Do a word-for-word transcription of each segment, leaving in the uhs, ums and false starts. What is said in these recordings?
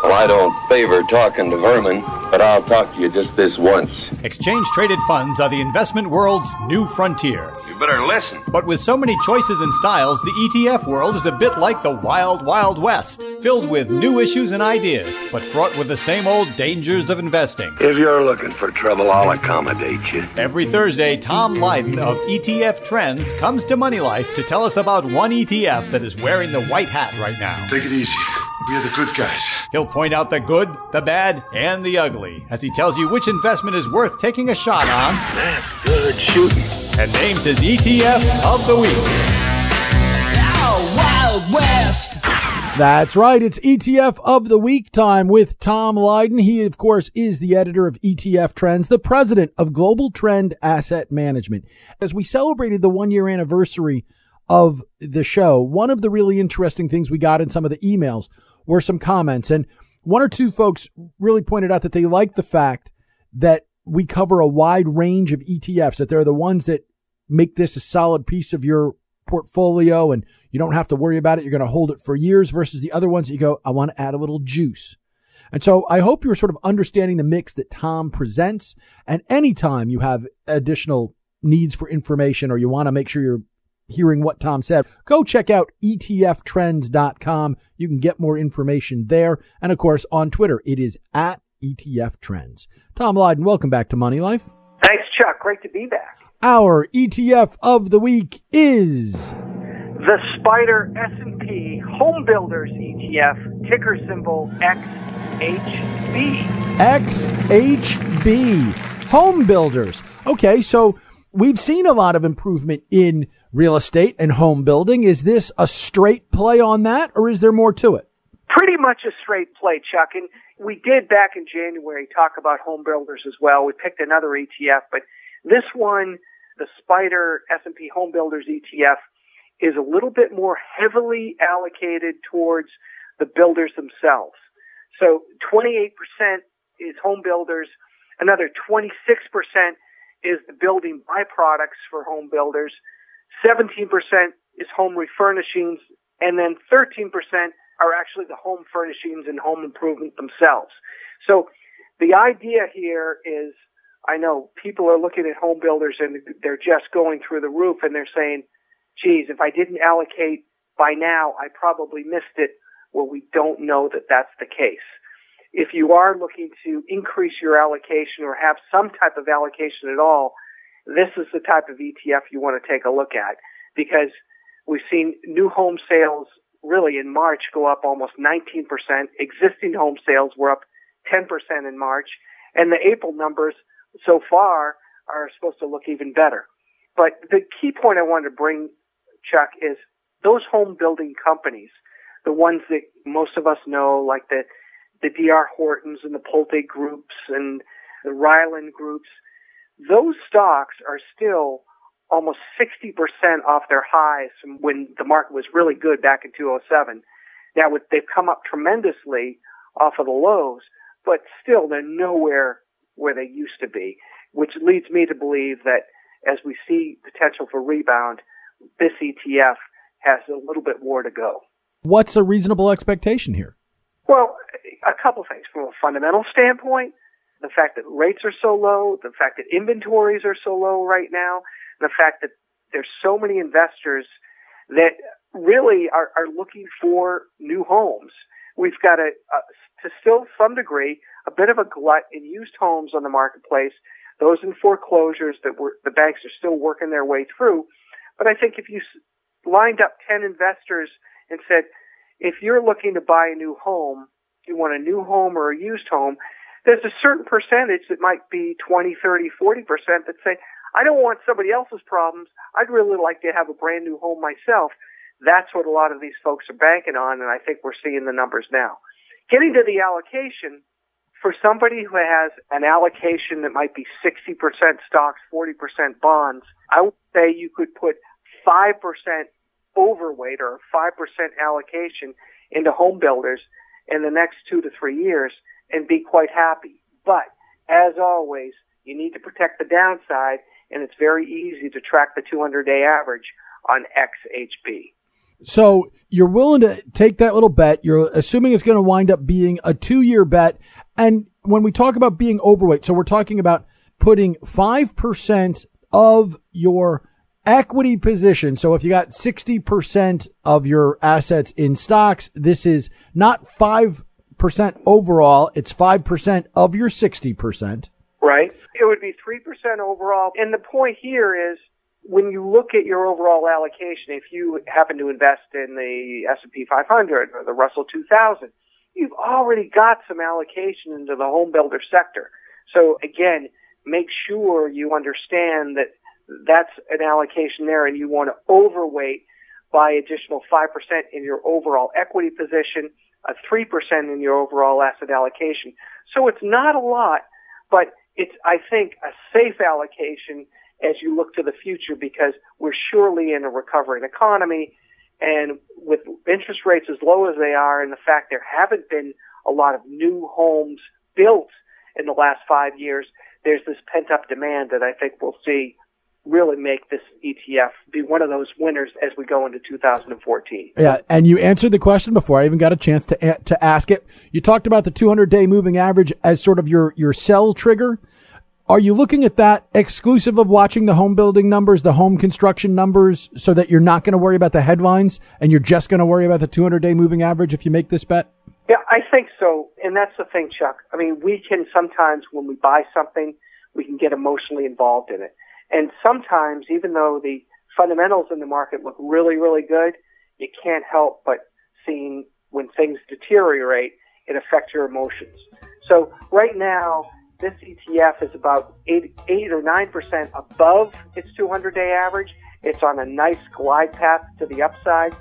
Well, I don't favor talking to vermin, but I'll talk to you just this once. Exchange-traded funds are the investment world's new frontier. You better listen. But with so many choices and styles, the E T F world is a bit like the wild, wild west, filled with new issues and ideas, but fraught with the same old dangers of investing. If you're looking for trouble, I'll accommodate you. Every Thursday, Tom Lydon of E T F Trends comes to Money Life to tell us about one E T F that is wearing the white hat right now. Take it easy. We're the good guys. He'll point out the good, the bad, and the ugly as he tells you which investment is worth taking a shot on. That's good shooting. And names his E T F of the week. Oh, Wild West. That's right. It's E T F of the Week time with Tom Lydon. He, of course, is the editor of E T F Trends, the president of Global Trend Asset Management. As we celebrated the one-year anniversary of the show, one of the really interesting things we got in some of the emails were some comments. And one or two folks really pointed out that they like the fact that we cover a wide range of E T Fs, that they're the ones that make this a solid piece of your portfolio and you don't have to worry about it. You're going to hold it for years versus the other ones that you go, I want to add a little juice. And so I hope you're sort of understanding the mix that Tom presents. And anytime you have additional needs for information or you want to make sure you're hearing what Tom said, go check out E T F trends dot com. You can get more information there. And of course, on Twitter, it is at E T F Trends. Tom Lydon, welcome back to Money Life. Thanks, Chuck. Great to be back. Our E T F of the week is the Spider S and P Home Builders E T F, ticker symbol X H B. X H B. Home Builders. Okay, so we've seen a lot of improvement in real estate and home building. Is this a straight play on that, or is there more to it? Pretty much a straight play, Chuck. And we did back in January talk about home builders as well. We picked another E T F, but this one, the Spider S and P Home Builders E T F, is a little bit more heavily allocated towards the builders themselves. So twenty-eight percent is home builders, another twenty-six percent is the building byproducts for home builders, seventeen percent is home refurnishings, and then thirteen percent are actually the home furnishings and home improvement themselves. So the idea here is, I know people are looking at home builders and they're just going through the roof and they're saying, geez, if I didn't allocate by now, I probably missed it. Well, we don't know that that's the case. If you are looking to increase your allocation or have some type of allocation at all, this is the type of E T F you want to take a look at, because we've seen new home sales really in March go up almost nineteen percent. Existing home sales were up ten percent in March, and the April numbers so far are supposed to look even better. But the key point I wanted to bring, Chuck, is those home building companies, the ones that most of us know, like the the D R Hortons and the Pulte groups and the Ryland groups, those stocks are still almost sixty percent off their highs from when the market was really good back in two thousand seven. Now, they've come up tremendously off of the lows, but still they're nowhere where they used to be, which leads me to believe that as we see potential for rebound, this E T F has a little bit more to go. What's a reasonable expectation here? Well, a couple things. From a fundamental standpoint, the fact that rates are so low, the fact that inventories are so low right now, the fact that there's so many investors that really are, are looking for new homes. We've got a, a, to still some degree, a bit of a glut in used homes on the marketplace, those in foreclosures that were, the banks are still working their way through. But I think if you lined up ten investors and said, if you're looking to buy a new home, you want a new home or a used home, there's a certain percentage that might be twenty, thirty, forty percent that say, I don't want somebody else's problems. I'd really like to have a brand new home myself. That's what a lot of these folks are banking on, and I think we're seeing the numbers now. Getting to the allocation, for somebody who has an allocation that might be sixty percent stocks, forty percent bonds, I would say you could put five percent overweight or five percent allocation into home builders in the next two to three years and be quite happy. But as always, you need to protect the downside, and it's very easy to track the two hundred day average on X H B. So you're willing to take that little bet. You're assuming it's going to wind up being a two-year bet. And when we talk about being overweight, so we're talking about putting five percent of your equity position. So if you got sixty percent of your assets in stocks, this is not five percent overall. It's five percent of your sixty percent. Right. It would be three percent overall. And the point here is, when you look at your overall allocation, if you happen to invest in the S and P five hundred or the Russell two thousand, you've already got some allocation into the home builder sector. So again, make sure you understand that that's an allocation there, and you want to overweight by additional five percent in your overall equity position, a three percent in your overall asset allocation. So it's not a lot, but it's, I think, a safe allocation as you look to the future, because we're surely in a recovering economy, and with interest rates as low as they are, and the fact there haven't been a lot of new homes built in the last five years, there's this pent-up demand that I think we'll see really make this E T F be one of those winners as we go into two thousand fourteen. Yeah, and you answered the question before I even got a chance to to ask it. You talked about the two hundred day moving average as sort of your, your sell trigger. Are you looking at that exclusive of watching the home building numbers, the home construction numbers, so that you're not going to worry about the headlines and you're just going to worry about the two hundred day moving average if you make this bet? Yeah, I think so. And that's the thing, Chuck. I mean, we can sometimes, when we buy something, we can get emotionally involved in it. And sometimes, even though the fundamentals in the market look really, really good, you can't help but seeing when things deteriorate, it affects your emotions. So right now, this E T F is about eight, eight or nine percent above its two hundred day average. It's on a nice glide path to the upside.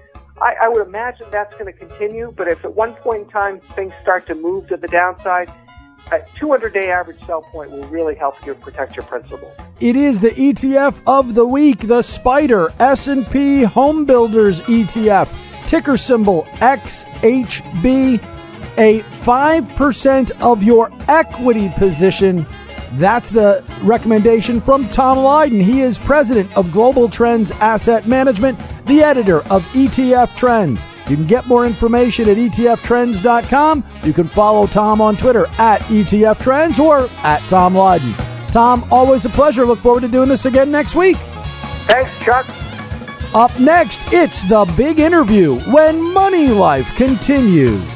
I, I would imagine that's going to continue, but if at one point in time things start to move to the downside, a two hundred day average sell point will really help you protect your principal. It is the E T F of the week, the SPDR S and P Home Builders E T F, ticker symbol X H B, a five percent of your equity position. That's the recommendation from Tom Lydon. He is president of Global Trends Asset Management, the editor of E T F Trends. You can get more information at E T F trends dot com. You can follow Tom on Twitter at E T F Trends or at Tom Lydon. Tom, always a pleasure. Look forward to doing this again next week. Thanks, Chuck. Up next, it's the big interview when Money Life continues.